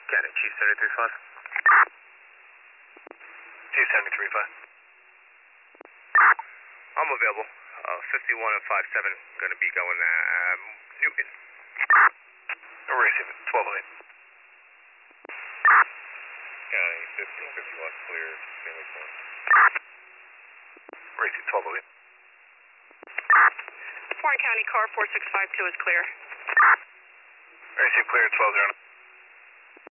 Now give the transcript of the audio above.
Got it, Chief 73.5. Chief 73.5. I'm available. 51 and 57 going to be going Newton. Receive it, 1208. County 51 clear, Stanley Point. Receive 1208. Warren County car 4652 is clear. Receive clear, 1209.